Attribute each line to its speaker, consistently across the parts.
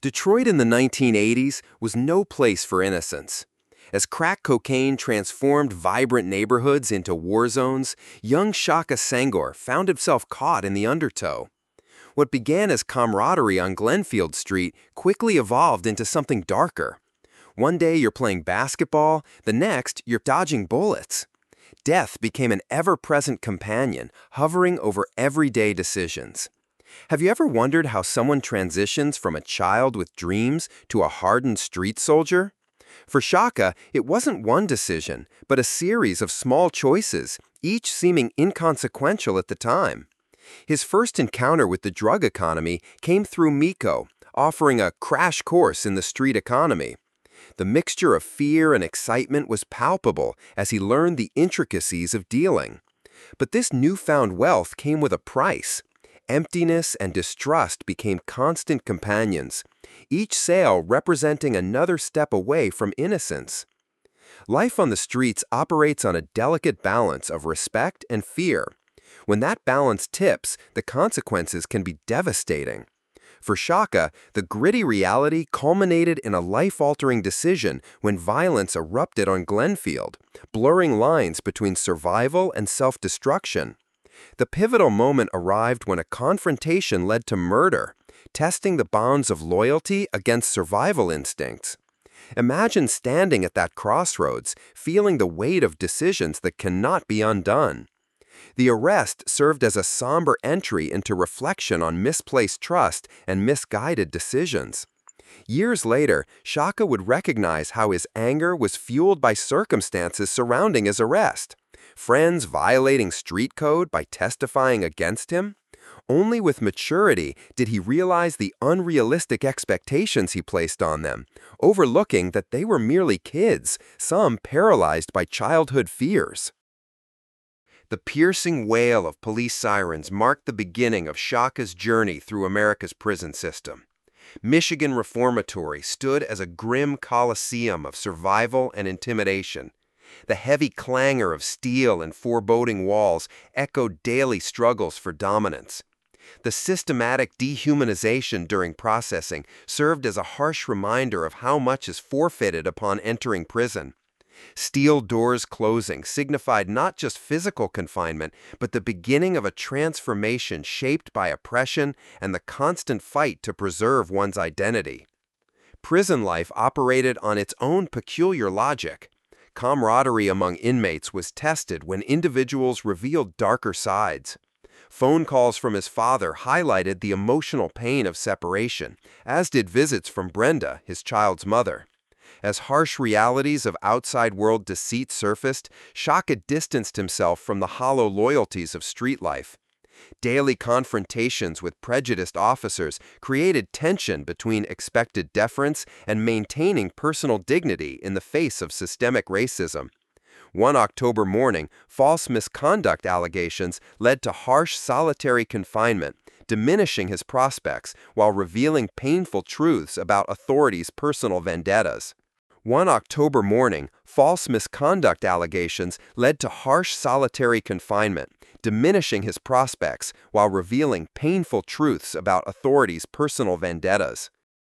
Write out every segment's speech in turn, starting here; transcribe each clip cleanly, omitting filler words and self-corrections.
Speaker 1: Detroit in the 1980s was no place for innocence. As crack cocaine transformed vibrant neighborhoods into war zones, young Shaka Senghor found himself caught in the undertow. What began as camaraderie on Glenfield Street quickly evolved into something darker. One day you're playing basketball, the next you're dodging bullets. Death became an ever-present companion, hovering over everyday decisions. Have you ever wondered how someone transitions from a child with dreams to a hardened street soldier? For Shaka, it wasn't one decision, but a series of small choices, each seeming inconsequential at the time. His first encounter with the drug economy came through Miko, offering a crash course in the street economy. The mixture of fear and excitement was palpable as he learned the intricacies of dealing. But this newfound wealth came with a price. Emptiness and distrust became constant companions, each sale representing another step away from innocence. Life on the streets operates on a delicate balance of respect and fear. When that balance tips, the consequences can be devastating. For Shaka, the gritty reality culminated in a life-altering decision when violence erupted on Glenfield, blurring lines between survival and self-destruction. The pivotal moment arrived when a confrontation led to murder, testing the bounds of loyalty against survival instincts. Imagine standing at that crossroads, feeling the weight of decisions that cannot be undone. The arrest served as a somber entry into reflection on misplaced trust and misguided decisions. Years later, Shaka would recognize how his anger was fueled by circumstances surrounding his arrest. Friends violating street code by testifying against him? Only with maturity did he realize the unrealistic expectations he placed on them, overlooking that they were merely kids, some paralyzed by childhood fears. The piercing wail of police sirens marked the beginning of Shaka's journey through America's prison system. Michigan Reformatory stood as a grim coliseum of survival and intimidation. The heavy clangor of steel and foreboding walls echoed daily struggles for dominance. The systematic dehumanization during processing served as a harsh reminder of how much is forfeited upon entering prison. Steel doors closing signified not just physical confinement, but the beginning of a transformation shaped by oppression and the constant fight to preserve one's identity. Prison life operated on its own peculiar logic. Camaraderie among inmates was tested when individuals revealed darker sides. Phone calls from his father highlighted the emotional pain of separation, as did visits from Brenda, his child's mother. As harsh realities of outside world deceit surfaced, Shaka distanced himself from the hollow loyalties of street life. Daily confrontations with prejudiced officers created tension between expected deference and maintaining personal dignity in the face of systemic racism. One October morning, false misconduct allegations led to harsh solitary confinement, diminishing his prospects while revealing painful truths about authorities' personal vendettas. One October morning, false misconduct allegations led to harsh solitary confinement, diminishing his prospects while revealing painful truths about authorities' personal vendettas.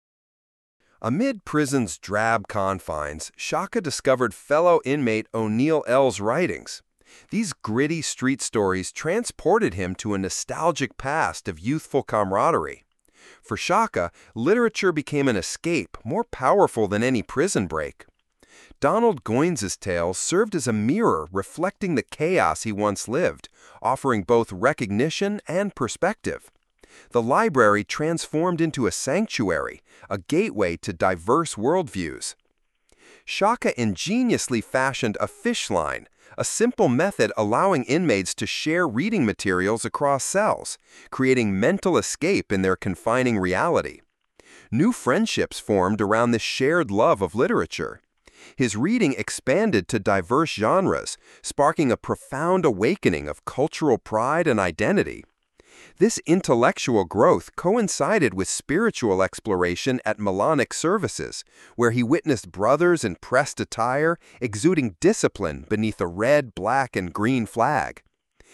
Speaker 1: Amid prison's drab confines, Shaka discovered fellow inmate O'Neill L's writings. These gritty street stories transported him to a nostalgic past of youthful camaraderie. For Shaka, literature became an escape more powerful than any prison break. Donald Goines' tales served as a mirror reflecting the chaos he once lived, offering both recognition and perspective. The library transformed into a sanctuary, a gateway to diverse worldviews. Shaka ingeniously fashioned a fish line, a simple method allowing inmates to share reading materials across cells, creating mental escape in their confining reality. New friendships formed around this shared love of literature. His reading expanded to diverse genres, sparking a profound awakening of cultural pride and identity. This intellectual growth coincided with spiritual exploration at Melanic Services, where he witnessed brothers in pressed attire exuding discipline beneath a red, black, and green flag.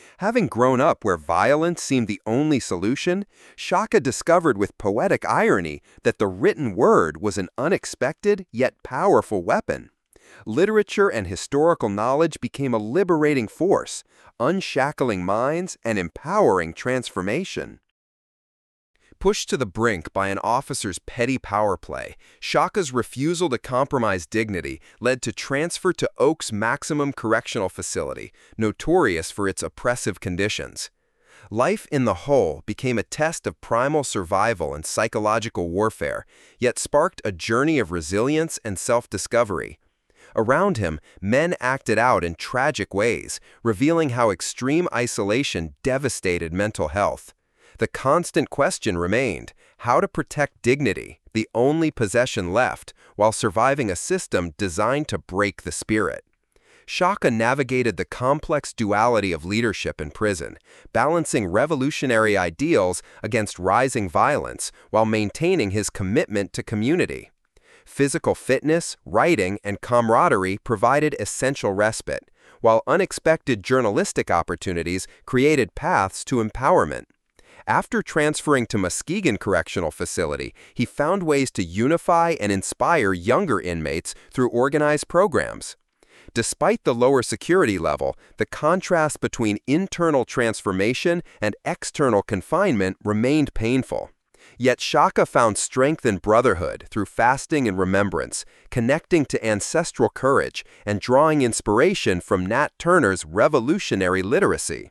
Speaker 1: Having grown up where violence seemed the only solution, Shaka discovered with poetic irony that the written word was an unexpected yet powerful weapon. Literature and historical knowledge became a liberating force, unshackling minds and empowering transformation. Pushed to the brink by an officer's petty power play, Shaka's refusal to compromise dignity led to transfer to Oak's Maximum Correctional Facility, notorious for its oppressive conditions. Life in the hole became a test of primal survival and psychological warfare, yet sparked a journey of resilience and self-discovery. Around him, men acted out in tragic ways, revealing how extreme isolation devastated mental health. The constant question remained, how to protect dignity, the only possession left, while surviving a system designed to break the spirit. Shaka navigated the complex duality of leadership in prison, balancing revolutionary ideals against rising violence while maintaining his commitment to community. Physical fitness, writing, and camaraderie provided essential respite, while unexpected journalistic opportunities created paths to empowerment. After transferring to Muskegon Correctional Facility, he found ways to unify and inspire younger inmates through organized programs. Despite the lower security level, the contrast between internal transformation and external confinement remained painful. Yet Shaka found strength in brotherhood through fasting and remembrance, connecting to ancestral courage and drawing inspiration from Nat Turner's revolutionary literacy.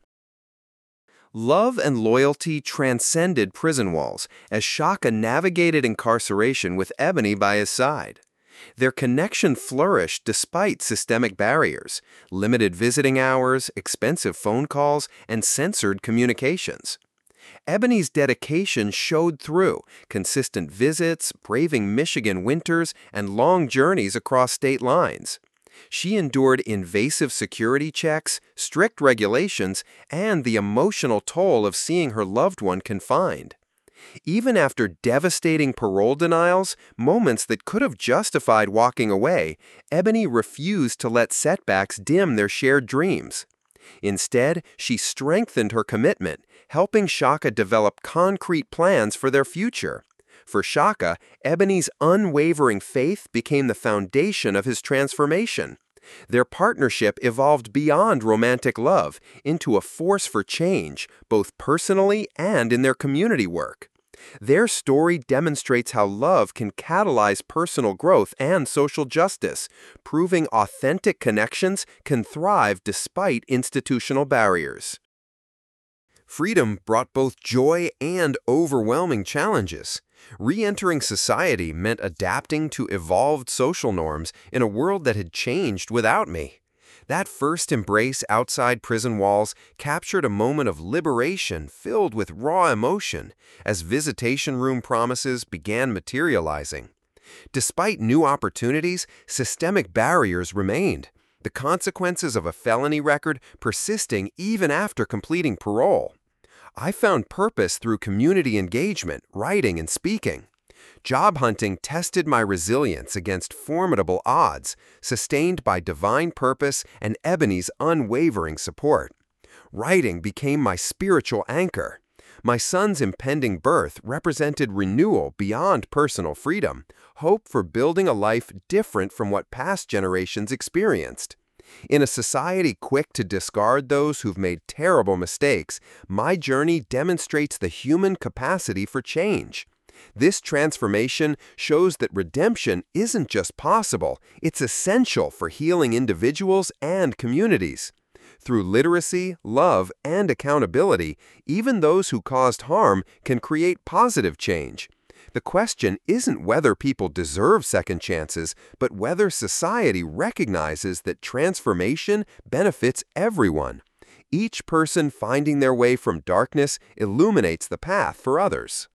Speaker 1: Love and loyalty transcended prison walls as Shaka navigated incarceration with Ebony by his side. Their connection flourished despite systemic barriers, limited visiting hours, expensive phone calls, and censored communications. Ebony's dedication showed through consistent visits, braving Michigan winters, and long journeys across state lines. She endured invasive security checks, strict regulations, and the emotional toll of seeing her loved one confined. Even after devastating parole denials, moments that could have justified walking away, Ebony refused to let setbacks dim their shared dreams. Instead, she strengthened her commitment, helping Shaka develop concrete plans for their future. For Shaka, Ebony's unwavering faith became the foundation of his transformation. Their partnership evolved beyond romantic love into a force for change, both personally and in their community work. Their story demonstrates how love can catalyze personal growth and social justice, proving authentic connections can thrive despite institutional barriers. Freedom brought both joy and overwhelming challenges. Re-entering society meant adapting to evolved social norms in a world that had changed without me. That first embrace outside prison walls captured a moment of liberation filled with raw emotion as visitation room promises began materializing. Despite new opportunities, systemic barriers remained, the consequences of a felony record persisting even after completing parole. I found purpose through community engagement, writing, and speaking. Job hunting tested my resilience against formidable odds, sustained by divine purpose and Ebony's unwavering support. Writing became my spiritual anchor. My son's impending birth represented renewal beyond personal freedom, hope for building a life different from what past generations experienced. In a society quick to discard those who've made terrible mistakes, my journey demonstrates the human capacity for change. This transformation shows that redemption isn't just possible, it's essential for healing individuals and communities. Through literacy, love, and accountability, even those who caused harm can create positive change. The question isn't whether people deserve second chances, but whether society recognizes that transformation benefits everyone. Each person finding their way from darkness illuminates the path for others.